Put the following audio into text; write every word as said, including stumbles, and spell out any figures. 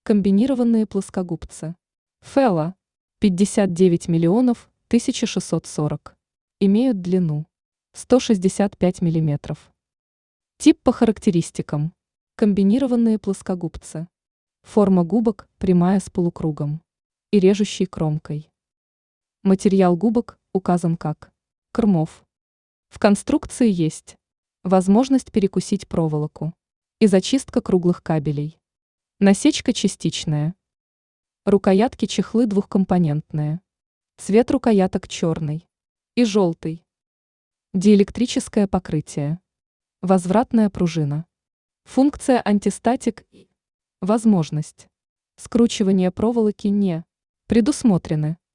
Комбинированные плоскогубцы. Фэла пятьдесят девять миллионов тысяча шестьсот сорок. Имеют длину сто шестьдесят пять миллиметров. Тип по характеристикам. Комбинированные плоскогубцы. Форма губок прямая с полукругом и режущей кромкой. Материал губок указан как Кормов. В конструкции есть возможность перекусить проволоку и зачистка круглых кабелей. Насечка частичная. Рукоятки чехлы двухкомпонентные. Цвет рукояток черный и желтый. Диэлектрическое покрытие. Возвратная пружина. Функция антистатик и возможность скручивания проволоки не предусмотрены.